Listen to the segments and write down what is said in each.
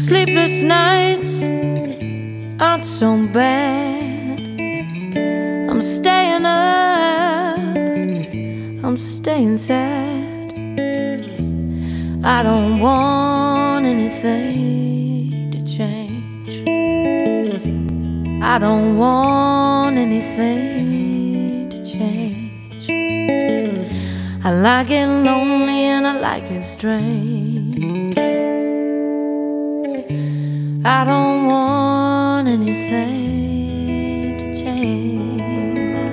Sleepless nights aren't so bad. I'm staying up, I'm staying sad. I don't want anything to change. I don't want anything to change. I like it lonely and I like it strange. I don't want anything to change.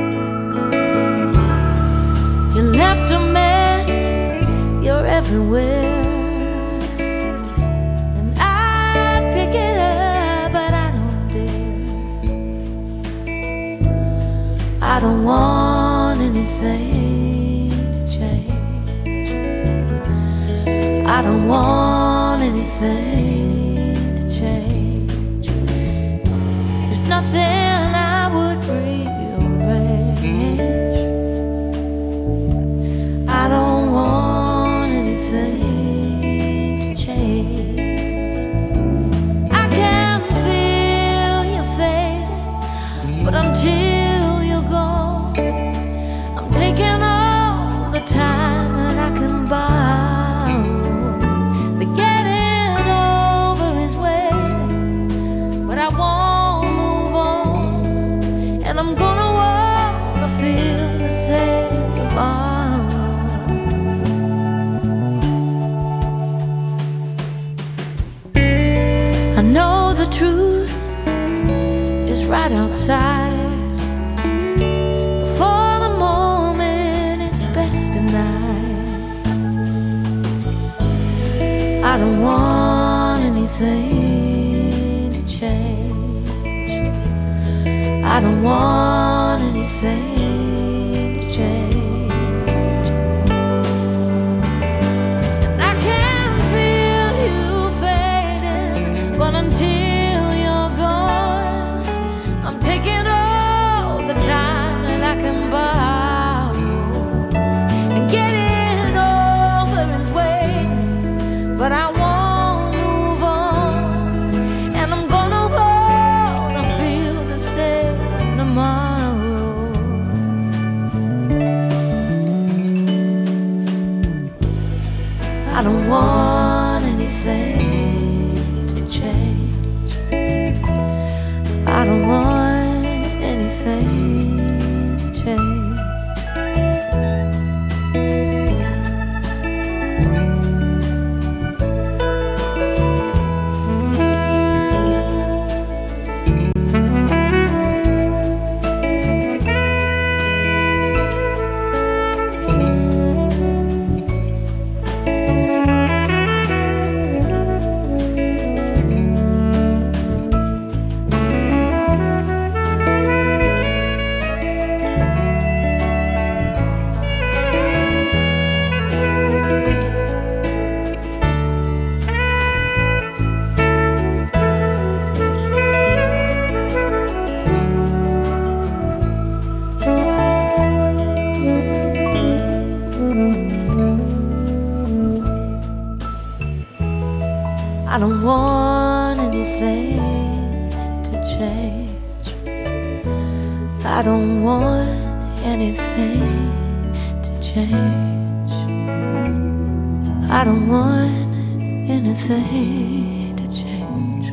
You left a mess, you're everywhere, and I pick it up, but I don't dare. I don't want anything to change. I don't want anything change. There's nothing I would rearrange. I don't want anything to change. I can feel you fading, but until you're gone, I'm taking all the time that I can buy. I won't move on, and I'm gonna wanna feel the same tomorrow. I know the truth is right outside. Before the moment, it's best denied. I don't want anything. I don't want anything to change. And I can feel you fading, but until you're gone, I'm taking all the time that I can borrow. And getting over is waiting, but I won't move on, and I'm gonna tomorrow. I don't want anything to change. I don't want anything to change. I don't want anything to change. I don't want anything to change. I don't want anything to change.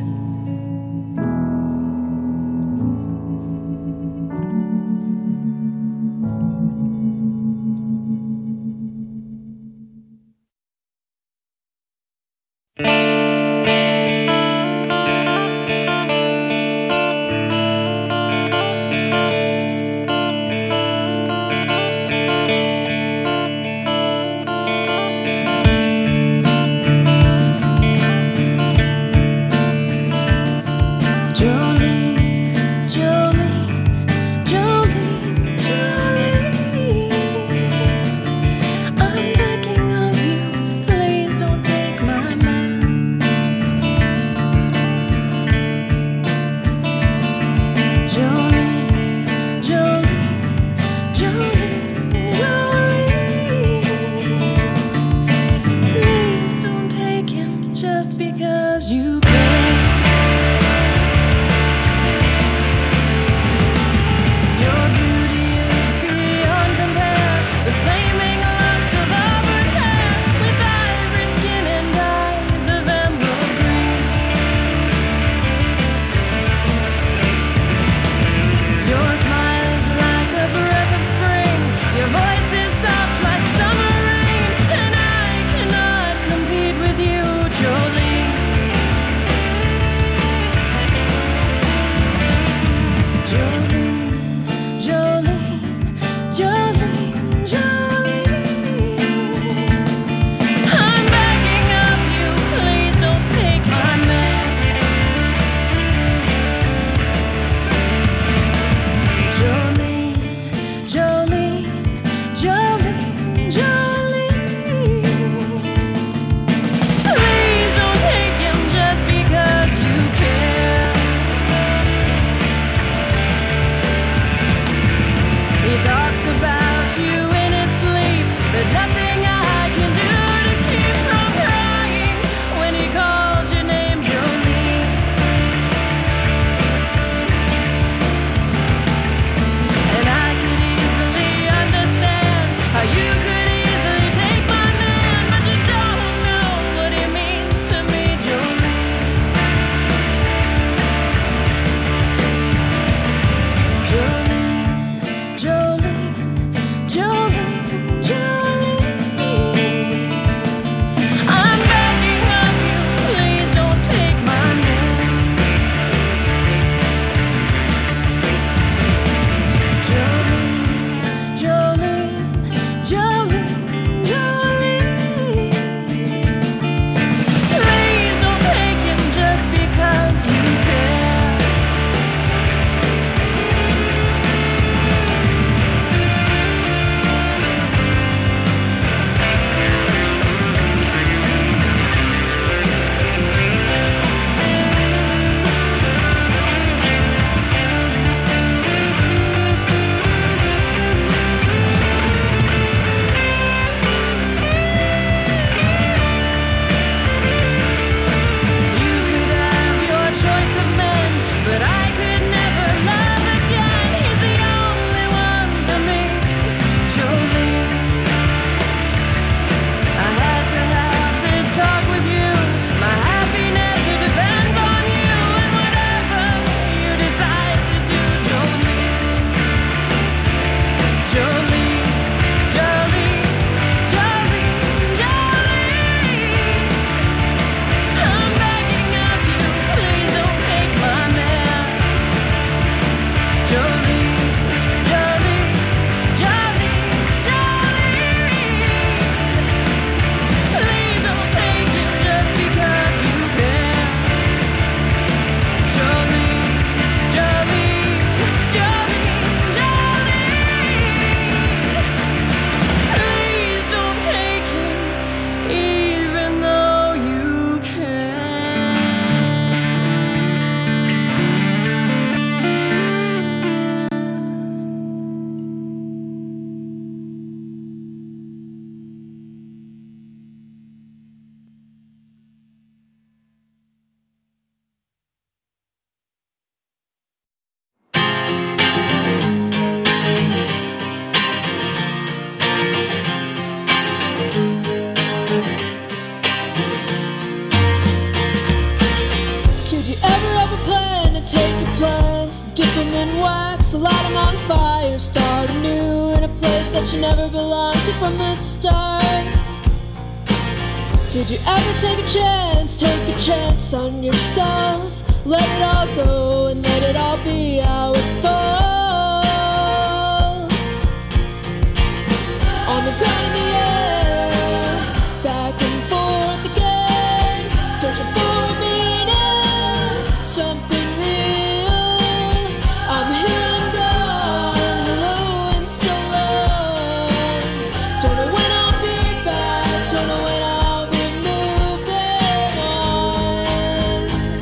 to start anew in a place that you never belonged to from the start. Did you ever take a chance on yourself? Let it all go and let it all be how it falls. On the ground in the air, back and forth again, searching for a meaning, something real. I'm here, I'm gone, hello and so long. Don't know when I'll be back, don't know when I'll be moving on.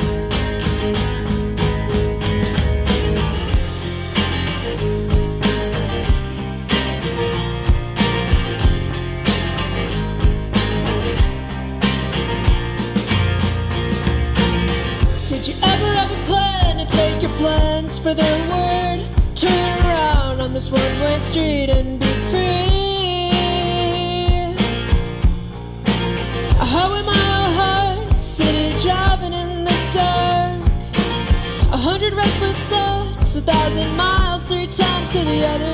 Did you ever have a plan to take your plans for their word? Turn around on this one-way street and be free. A highway mile high, city driving in the dark. 100 restless thoughts, 1,000 miles, 3 times to the other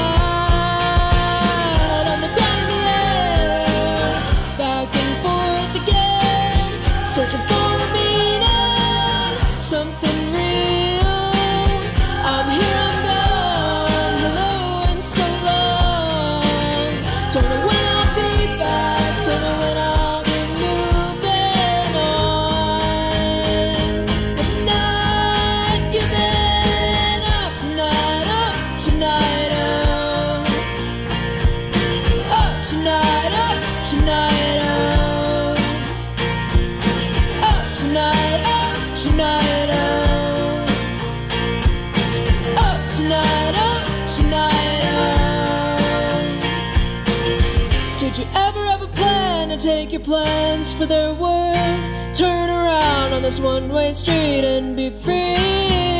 side. On the ground in the air, back and forth again, searching for a meaning, something real. I'm here, I'm gone, hello and so long. Don't know when I'll be back, don't know when I'll be moving on. But not giving up tonight, up tonight, up tonight, up tonight, up tonight, up tonight, up tonight, up tonight. Did you ever have a plan to take your plans for their word? Turn around on this one-way street and be free.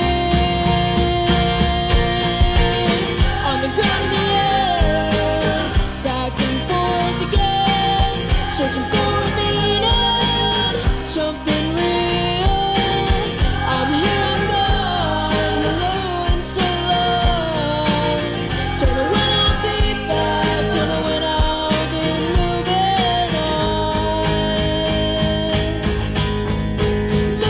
On the ground in the air, back and forth again, searching for a meaning, something real. I'm here, I'm gone, hello and so long. Don't know when I'll be back, don't know when I'll be moving on.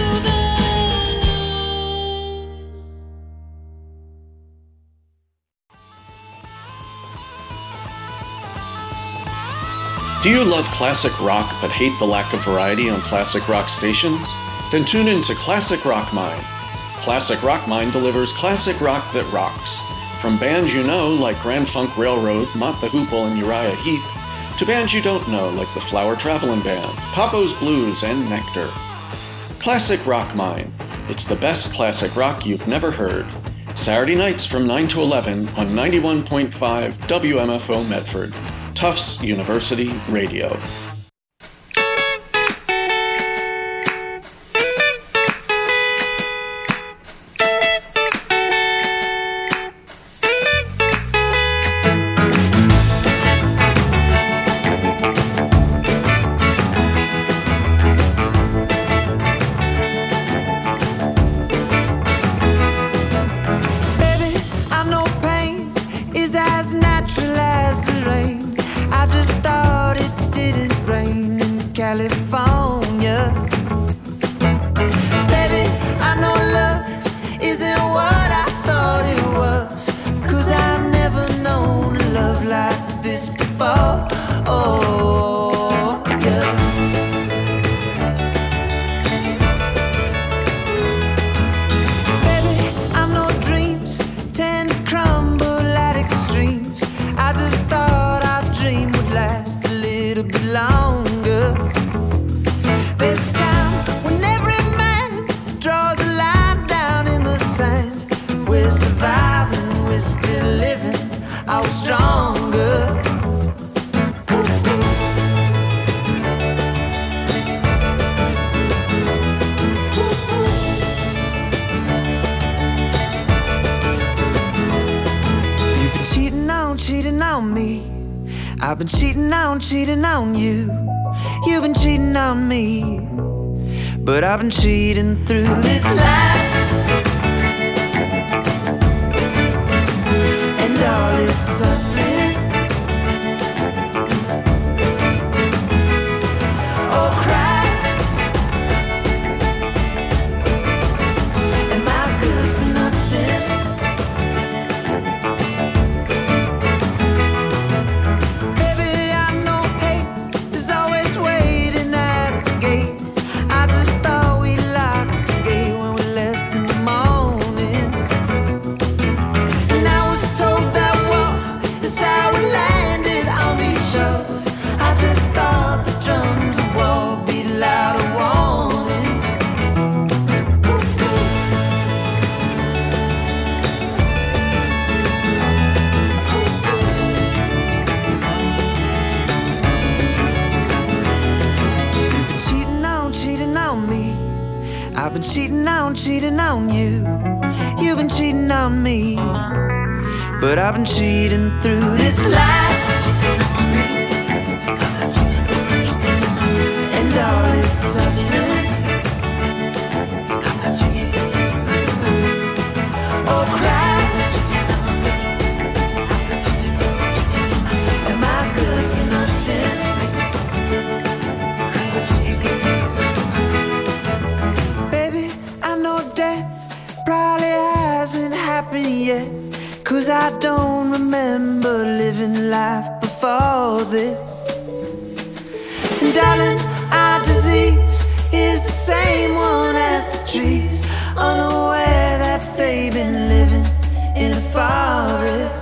Do you love classic rock but hate the lack of variety on classic rock stations? Then tune in to Classic Rock Mine. Classic Rock Mine delivers classic rock that rocks. From bands you know like Grand Funk Railroad, Mott the Hoople, and Uriah Heep, to bands you don't know like the Flower Travelin' Band, Papo's Blues, and Nectar. Classic Rock Mine. It's the best classic rock you've never heard. Saturday nights from 9 to 11 on 91.5 WMFO Medford. Tufts University Radio. I've been cheating on you. You've been cheating on me. But I've been cheating through this life. And all its suffering. Oh Christ, am I good for nothing? Baby, I know hate is always waiting at the gate. I just thought we locked the gate when we left in the morning. And I was told that war is how we landed on these shores. I just thought the drums of war beat louder warnings. You've been cheating on me. I've been cheating on you. You've been cheating on me, but I've been cheating through this life and all its suffering. Oh Christ, am I good for nothing? Baby, I know death probably hasn't happened yet, 'cause I don't remember living life before this. And darling, our disease is the same one as the trees, unaware that they've been living in a forest.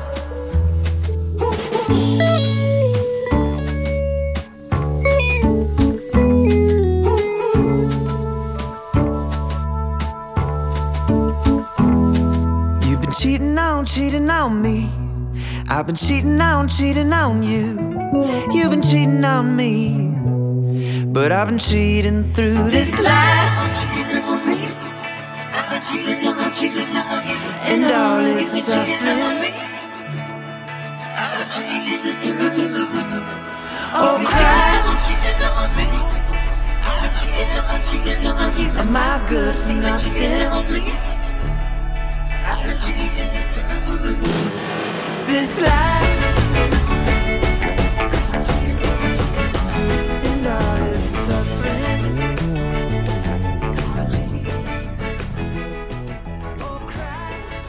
You've been cheating on me. I've been cheating on you. You've been cheating on me, but I've been cheating through this life and all its suffering. Oh Christ, am I good for nothing? This life and all its suffering. Oh Christ,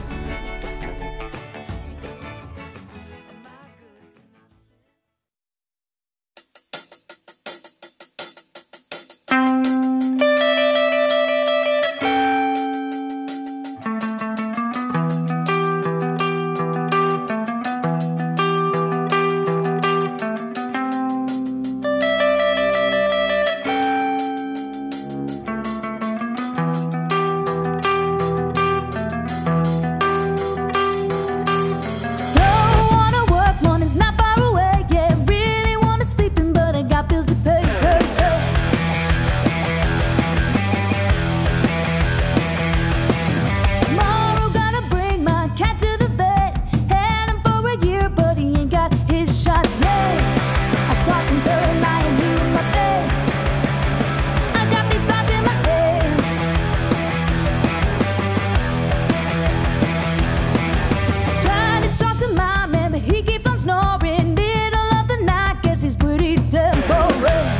am I good? He keeps on snoring, middle of the night, guess he's pretty temporary.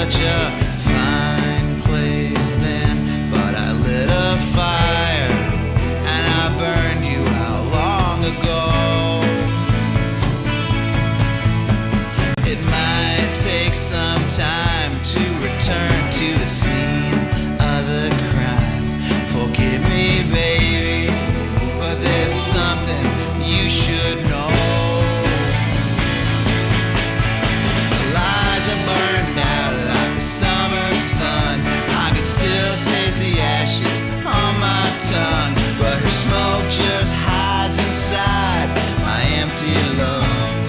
such a fine place then, but I lit a fire and I burned you out long ago. It might take some time to return to the scene of the crime. Forgive me, baby, but there's something you should know. Eliza burned out like the summer sun. I could still taste the ashes on my tongue, but her smoke just hides inside my empty lungs.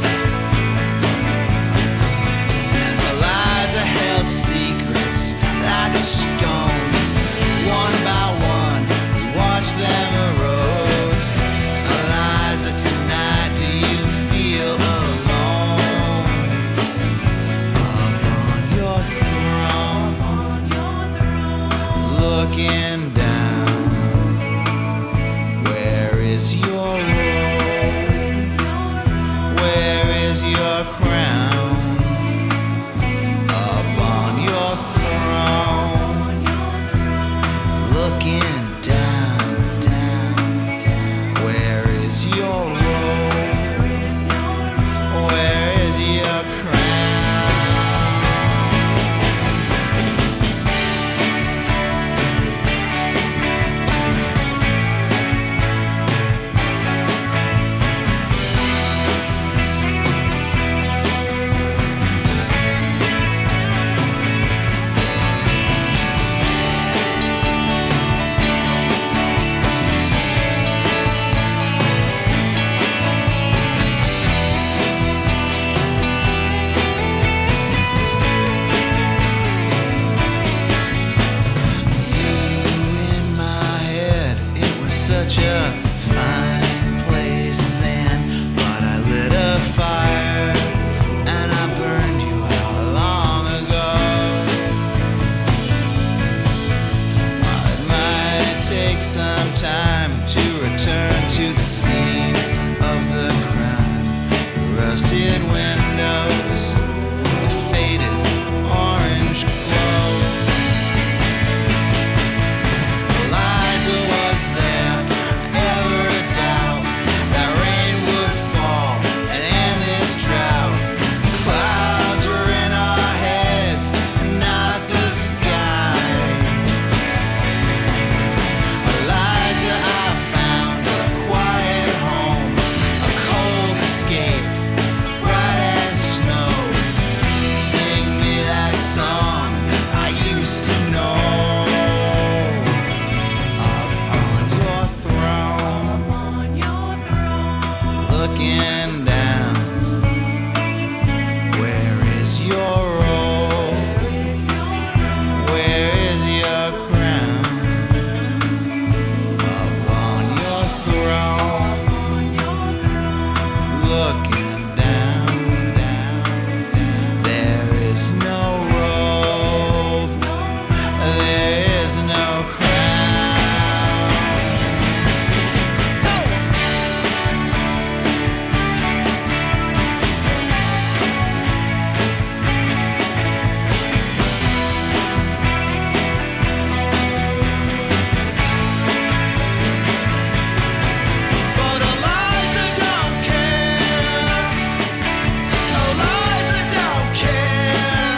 Eliza held secrets like a stone. One by one, we watched them erode. Eliza, tonight, do you feel alone? Up on your throne, looking down. Where is your robe? Where is your crown? Up on your throne, looking down, down, down. Where is your robe? Where is your crown? Such a fine place then, but I lit a fire and I burned you out long ago. It might take some time to return to the scene of the crime. Rusted windows, a faded orange glow. Eliza was there, ever a doubt that rain would fall and end this drought. Clouds were in our heads and not the sky. Eliza, I found a quiet home, a cold escape, bright as snow. Sing me that song I used to know. Up on your throne, looking down. Where is your robe? Where is your crown? Up on your throne, looking down, down, down. There is no robe, there is no crown. But Eliza don't care. Eliza don't care.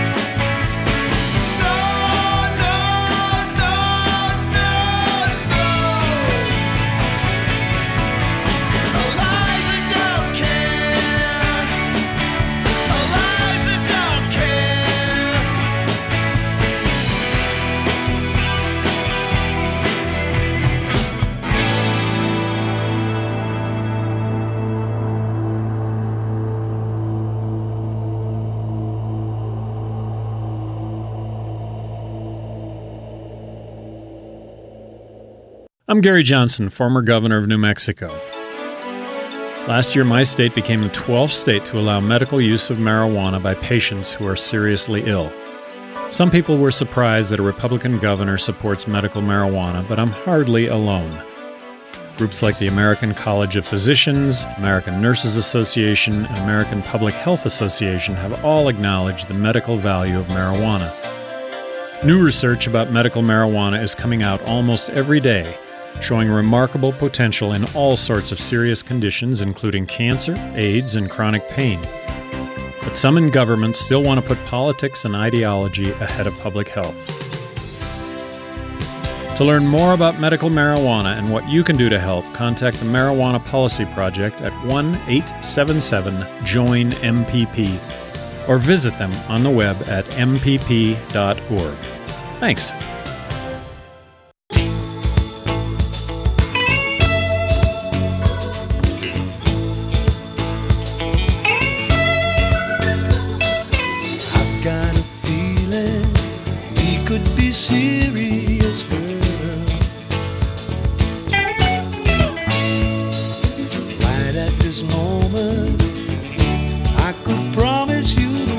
No, no, no, no, no. Eliza don't care. Eliza don't care. I'm Gary Johnson, former governor of New Mexico. Last year, my state became the 12th state to allow medical use of marijuana by patients who are seriously ill. Some people were surprised that a Republican governor supports medical marijuana, but I'm hardly alone. Groups like the American College of Physicians, American Nurses Association, and American Public Health Association have all acknowledged the medical value of marijuana. New research about medical marijuana is coming out almost every day, showing remarkable potential in all sorts of serious conditions, including cancer, AIDS, and chronic pain. But some in government still want to put politics and ideology ahead of public health. To learn more about medical marijuana and what you can do to help, contact the Marijuana Policy Project at 1-877-JOIN-MPP or visit them on the web at mpp.org. Thanks. I've got a feeling we could be serious, girl. Right at this moment, I could promise you the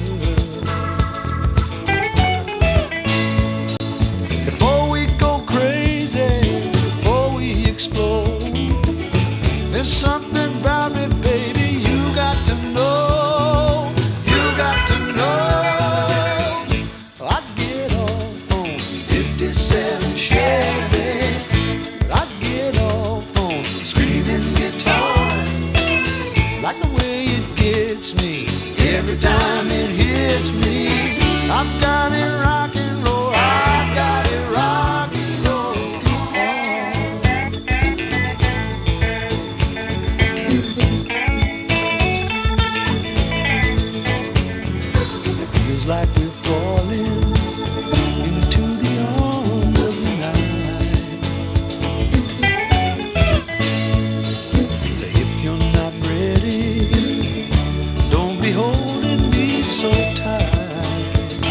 world. Before we go crazy, before we explode, there's something about me, baby, you got to know. You got to know. I'd get off on 57 Chevys. I'd get off on screaming guitar. Like the way it gets me every time it hits me. I've got it rock and roll. I've got it rock and roll. It feels like we're falling into the arms of the night. So if you're not ready, don't be holding me so tight.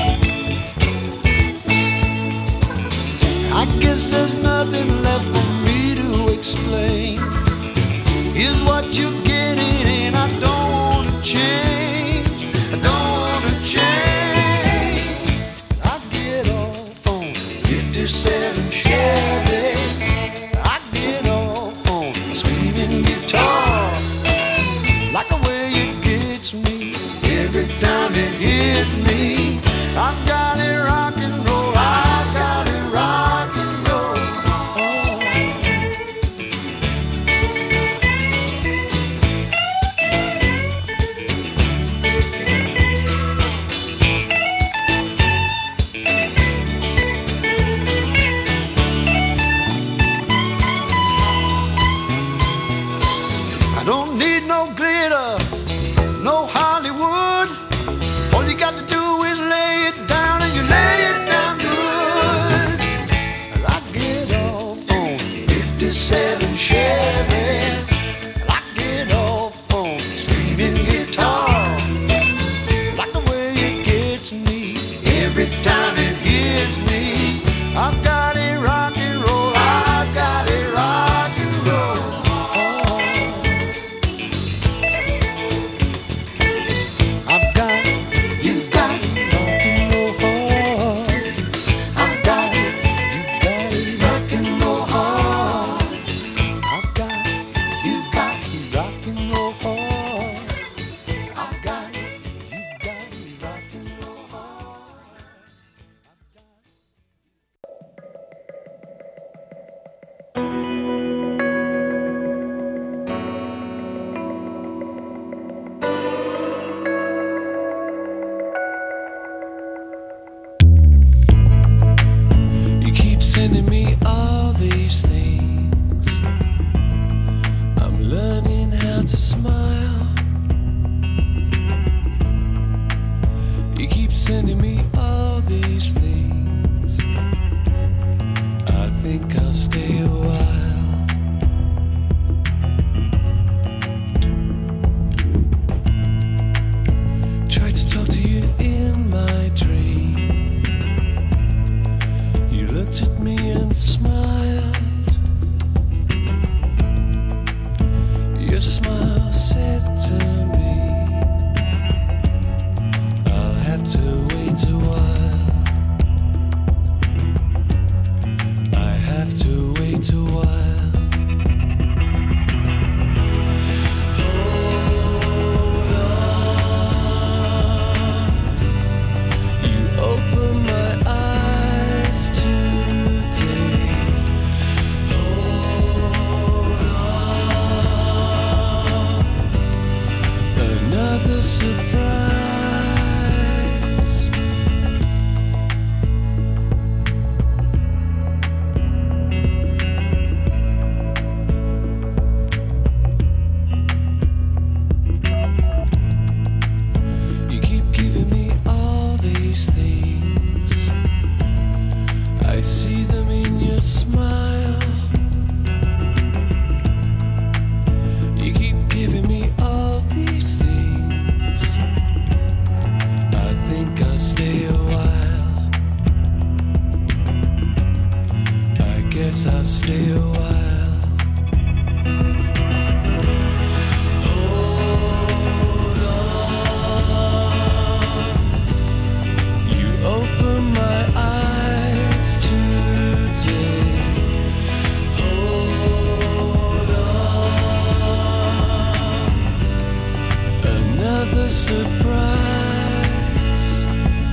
I guess there's nothing left for me to explain. Here's what you're getting, and I don't want to change. I don't want to change. I get off on 57 Chevys. I get off on screaming guitar. Like the way it gets me every time it hits me. I've got it rock and roll. I've got it rock and roll. I don't need no glitter, no Hollywood. All you got to do is lay it down, and you lay it down good. I get off on 57 Chevys. I get off on screaming guitar. Like the way it gets me every time it hits me. I've got it rock and roll. I've got it rock and roll. I've got it, you've got it, rock and roll hard. I've got it, you've got it, rock and roll hard. I've got it, you've got it, rock and roll hard. I've got it, you've got it, rock and roll hard. You keep sending me all these things. I'm learning how to smile. You keep sending me all these things. I think I'll stay a while. Tried to talk to you in my dream. You looked at me and smiled. Your smile said to me, I'll have to wait a while. I have to wait a while. surprise.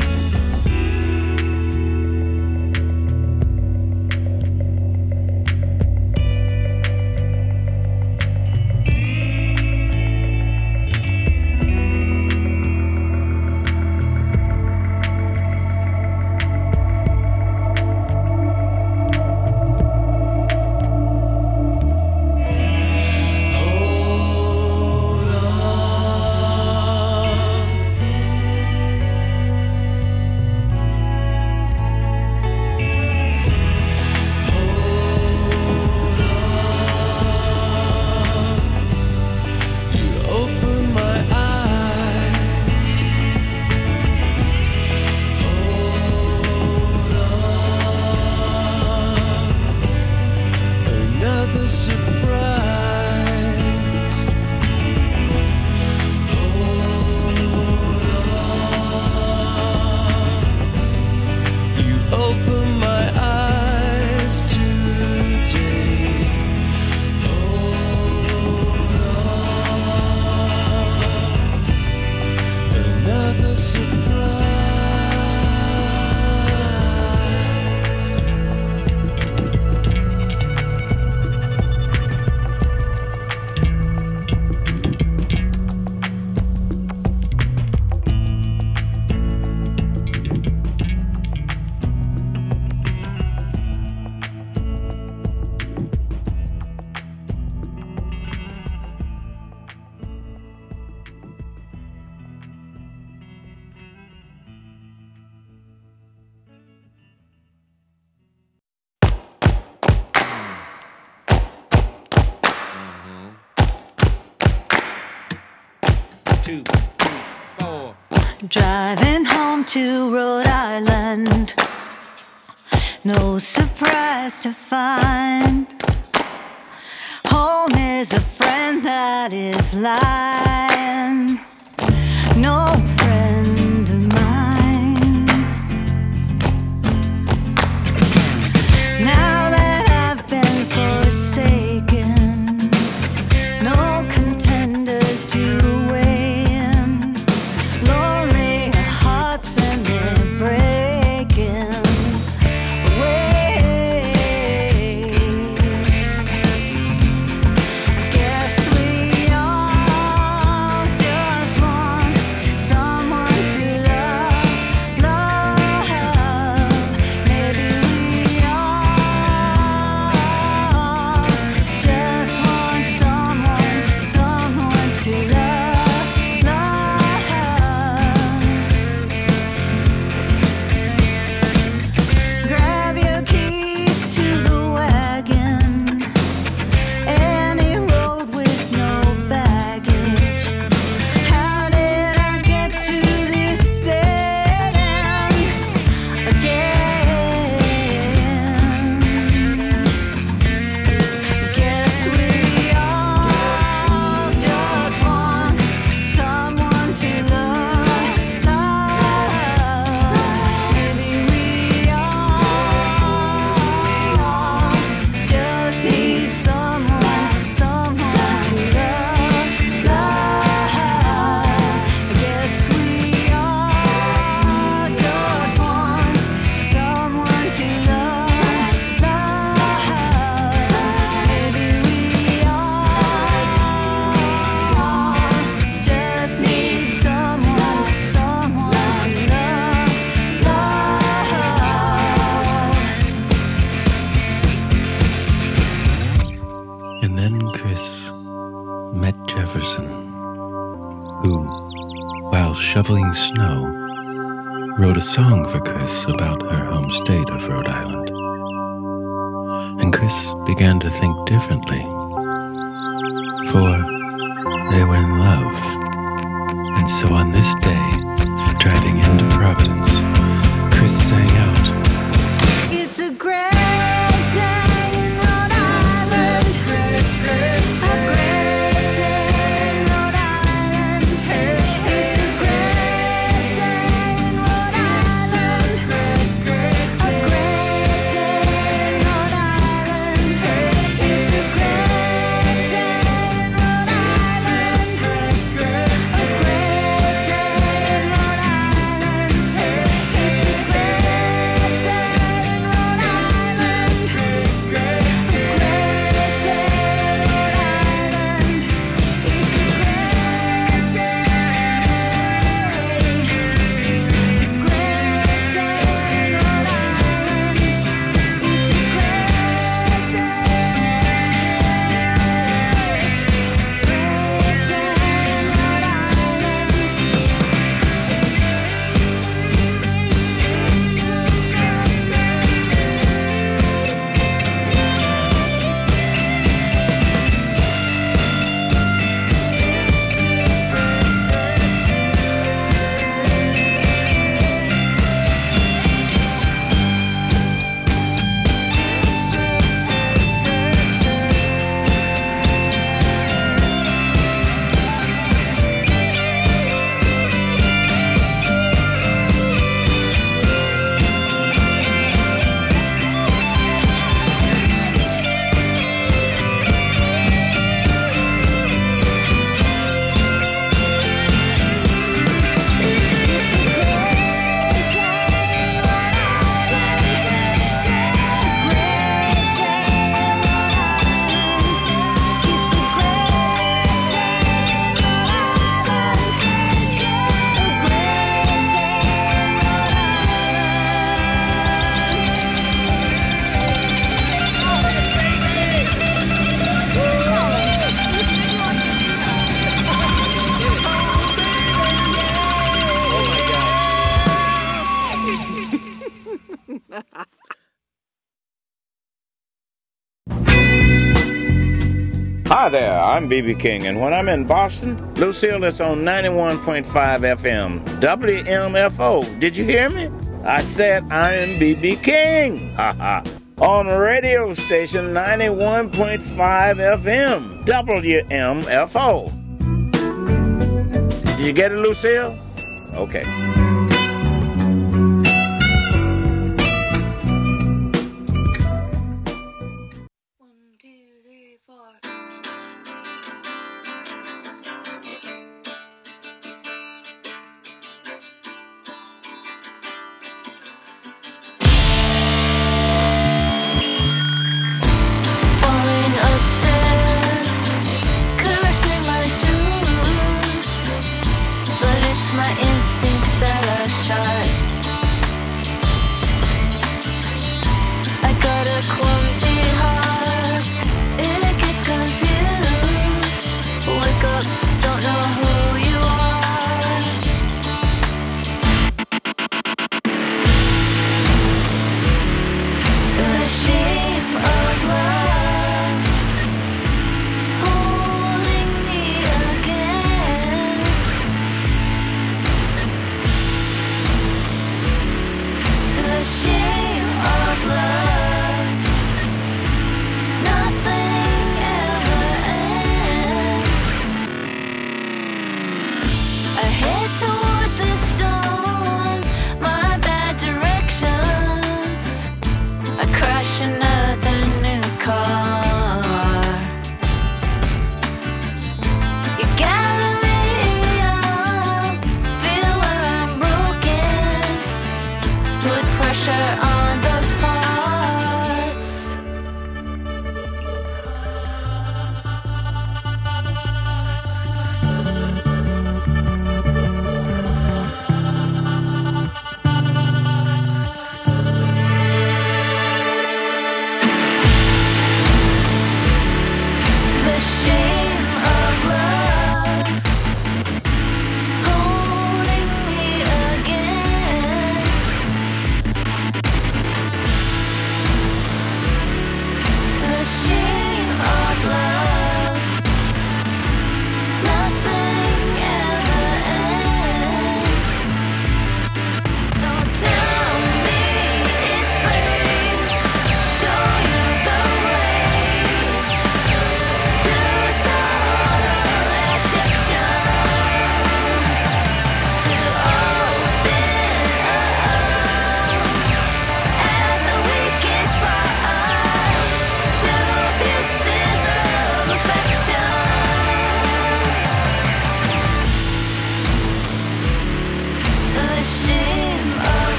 Two, 4. Driving home to Rhode Island, no surprise to find home is a friend that is lying, no friend of mine. Now that I've been forsaken, no contenders to weigh in, lonely hearts and they're breaking away. Guess we all just want someone to love, love. Maybe we all just want someone to love, love. Grab your keys to the wagon, any road with no baggage. How did I get to this dead end again? Guess we all just want someone to love, love. Maybe we all just need someone to love, love. Guess we all just want someone to love, love. Maybe we all just need someone to love, love. And then Chris met Jefferson, who, while shoveling snow, wrote a song for Chris about her home state of Rhode Island. And Chris began to think differently, for they were in love. And so on this day, driving into Providence, Chris sang out, It's a great day in Rhode Island. A great day in Rhode Island. It's a great day in Rhode Island. A great day in Rhode Island. It's a great day in Rhode Island. A great day in Rhode Island. Hi there, I'm B.B. King, and when I'm in Boston, Lucille is on 91.5 FM, WMFO. Did you hear me? I said I am B.B. King. Ha ha. On radio station 91.5 FM, WMFO. Did you get it, Lucille? Okay.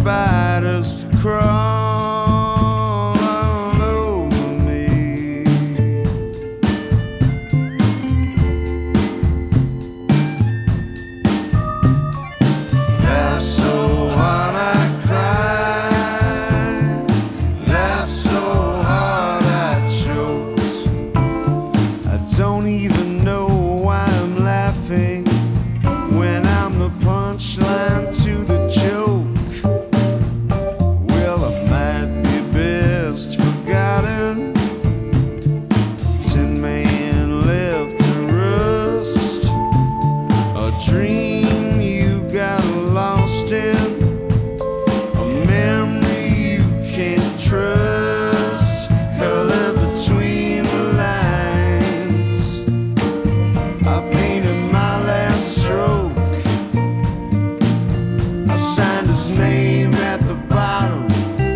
spiders crawl all over me. Laugh so hard I cry, laugh so hard I choke. I don't even know why I'm laughing when I'm the punchline to the joke. Well, I might be best forgotten. 10 man left to rust. A dream you got lost in, a memory you can't trust. Color between the lines, I painted my last stroke. I signed his name at the bottom.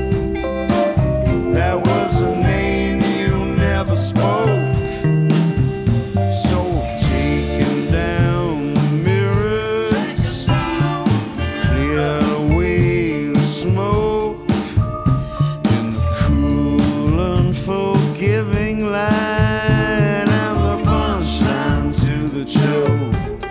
That was a name you never spoke. So I'm taking down the mirrors, clear away the smoke, in the cool, unforgiving light. I'm the punchline to the joke.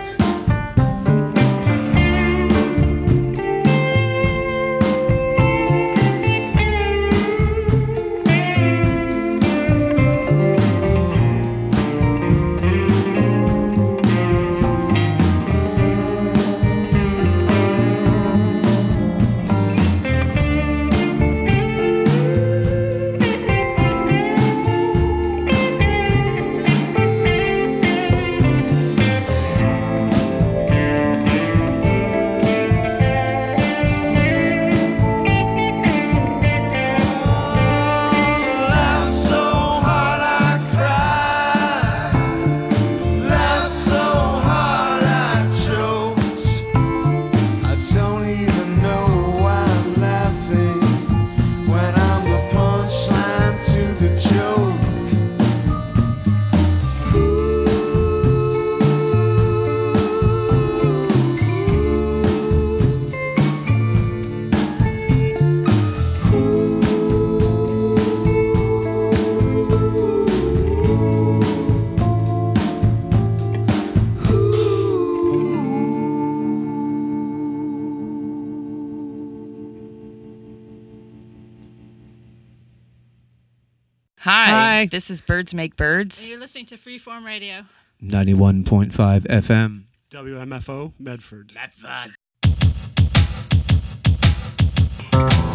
Laugh so hard I cry, laugh so hard I choke. I don't even know why I'm laughing when I'm the punchline to the joke. Hi, this is Birds Make Birds. You're listening to Freeform Radio. 91.5 FM. WMFO, Medford. Medford.